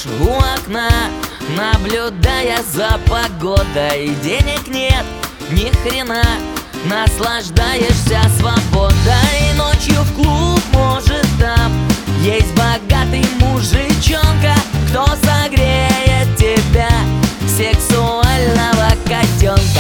у окна, наблюдая за погодой. Денег нет, ни хрена, наслаждаешься свободой. Ночью в клуб, может, там есть богатый мужичонка, кто согреет тебя, сексуального котенка.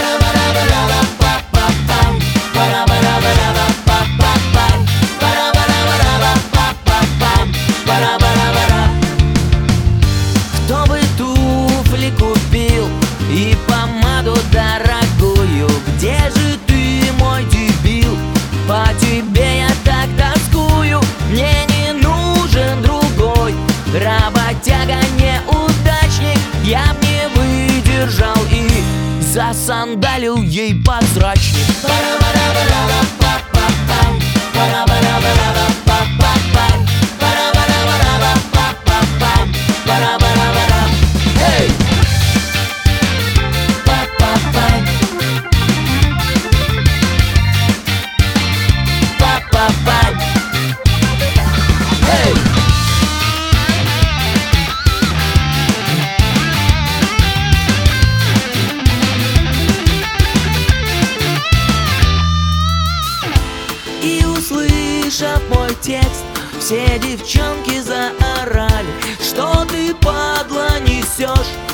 Кто бы туфли купил и помаду дорогую? Где же ты, мой дебил? По тебе я так тоскую. Мне не нужен другой работяга, неудачник. Я б не выдержал и засандалил ей подсрачник. Эй! Эй! И услышав мой текст, все девчонки заорали: что ты, падла, несешь?